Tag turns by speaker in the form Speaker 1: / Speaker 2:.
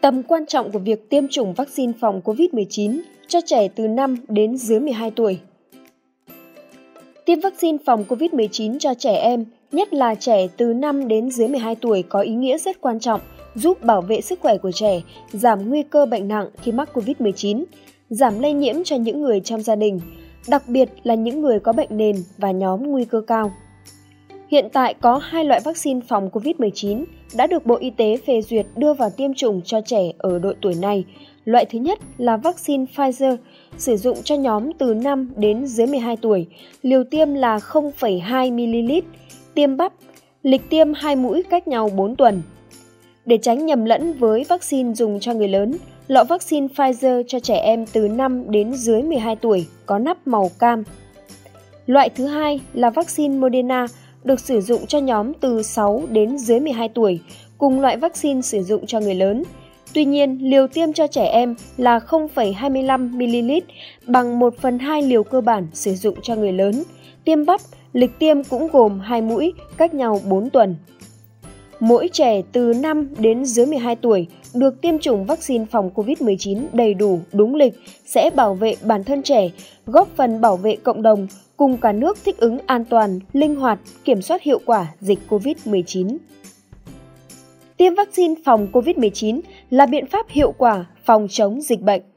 Speaker 1: Tầm quan trọng của việc tiêm chủng vaccine phòng COVID-19 cho trẻ từ 5 đến dưới 12 tuổi. Tiêm vaccine phòng COVID-19 cho trẻ em, nhất là trẻ từ 5 đến dưới 12 tuổi có ý nghĩa rất quan trọng, giúp bảo vệ sức khỏe của trẻ, giảm nguy cơ bệnh nặng khi mắc COVID-19, giảm lây nhiễm cho những người trong gia đình, đặc biệt là những người có bệnh nền và nhóm nguy cơ cao. Hiện tại có 2 loại vaccine phòng COVID-19 đã được Bộ Y tế phê duyệt đưa vào tiêm chủng cho trẻ ở độ tuổi này. Loại thứ nhất là vaccine Pfizer, sử dụng cho nhóm từ 5 đến dưới 12 tuổi, liều tiêm là 0,2ml, tiêm bắp, lịch tiêm 2 mũi cách nhau 4 tuần. Để tránh nhầm lẫn với vaccine dùng cho người lớn, lọ vaccine Pfizer cho trẻ em từ 5 đến dưới 12 tuổi có nắp màu cam. Loại thứ hai là vaccine Moderna, được sử dụng cho nhóm từ 6 đến dưới 12 tuổi, cùng loại vaccine sử dụng cho người lớn. Tuy nhiên, liều tiêm cho trẻ em là 0,25ml, bằng 1/2 liều cơ bản sử dụng cho người lớn. Tiêm bắp, lịch tiêm cũng gồm 2 mũi, cách nhau 4 tuần. Mỗi trẻ từ 5 đến dưới 12 tuổi được tiêm chủng vaccine phòng COVID-19 đầy đủ, đúng lịch sẽ bảo vệ bản thân trẻ, góp phần bảo vệ cộng đồng, cùng cả nước thích ứng an toàn, linh hoạt, kiểm soát hiệu quả dịch COVID-19. Tiêm vaccine phòng COVID-19 là biện pháp hiệu quả phòng chống dịch bệnh.